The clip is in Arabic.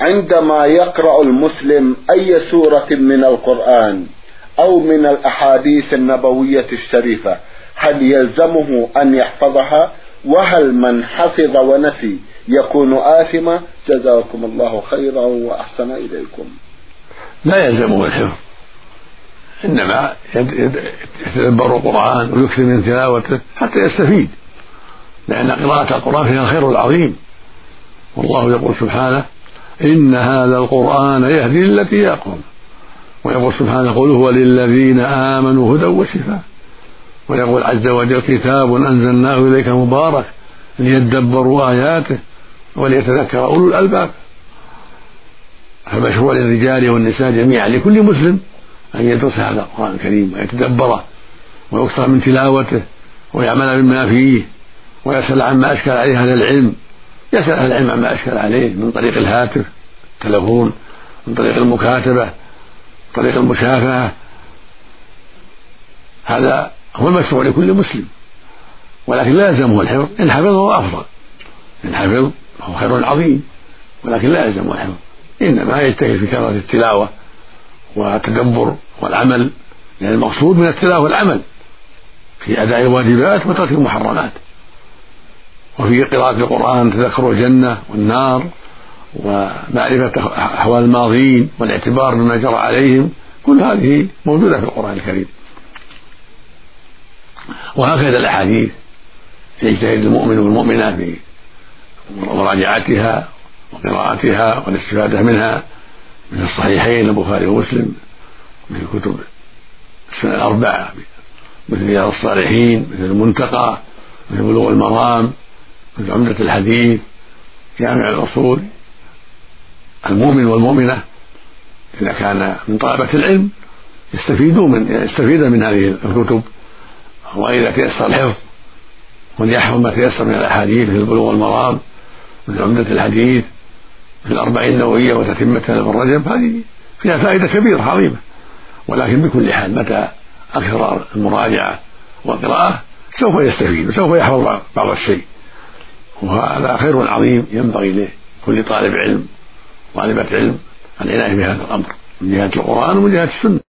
عندما يقرأ المسلم أي سورة من القرآن أو من الأحاديث النبوية الشريفة هل يلزمه أن يحفظها؟ وهل من حفظ ونسي يكون آثما؟ جزاكم الله خيرا وأحسن إليكم. لا يلزمه الحفظ، إنما يتدبر القرآن ويكثر من تلاوته حتى يستفيد، لأن قراءة القرآن فيها الخير العظيم. والله يقول سبحانه: إن هذا القرآن يهدي للتي هي أقوم. ويقول سبحانه: قل هو للذين آمنوا هدى وشفاء. ويقول عز وجل: كتاب أنزلناه إليك مبارك ليدبروا آياته وليتذكر أولو الألباب. فمشروع للرجال والنساء جميعا لكل مسلم أن يدرس هذا القرآن الكريم ويتدبره ويكثر من تلاوته ويعمل بما فيه ويسأل عما أشكل عليه أهل العلم، يسأل أهل العلم عما أشكل عليه من طريق الهاتف، التلفون، من طريق المكاتبة، من طريق المشافهة. هذا هو المشروع لكل مسلم، ولكن لا يلزمه الحفظ. إن حفظه أفضل، إن حفظ هو خير عظيم، ولكن لا يلزمه الحفظ، إنما يجتهد في كثرة التلاوة والتدبر والعمل، لأن المقصود من التلاوة والعمل في أداء الواجبات وترك المحرمات. وفي قراءة القرآن تذكر الجنة والنار ومعرفة أحوال الماضين والاعتبار بما جرى عليهم، كل هذه موجودة في القرآن الكريم. وهكذا الأحاديث يجتهد المؤمن والمؤمنة في مراجعتها وقراءتها والاستفادة منها، من الصحيحين البخاري ومسلم، من كتب السنن الأربعة مثل رياض الصالحين، مثل المنتقى، مثل بلوغ المرام، مثل عمدة الحديث، جامع الأصول. المؤمن والمؤمنة إذا كان من طلبة العلم يستفيد من هذه الكتب، وإذا تيسر الحفظ وليحفظ ما تيسر من الأحاديث مثل بلوغ المرام، مثل عمدة الحديث، مثل الأربعين النووية وتتمتها ابن رجب، هذه فيها فائدة كبيرة عظيمة. ولكن بكل حال متى أكثر المراجعة والقراءة سوف يستفيد وسوف يحفظ بعض الشيء، وهذا خير عظيم ينبغي لكل طالب علم طالبة علم العناية بهذا الأمر من جهة القرآن ومن جهة السنة.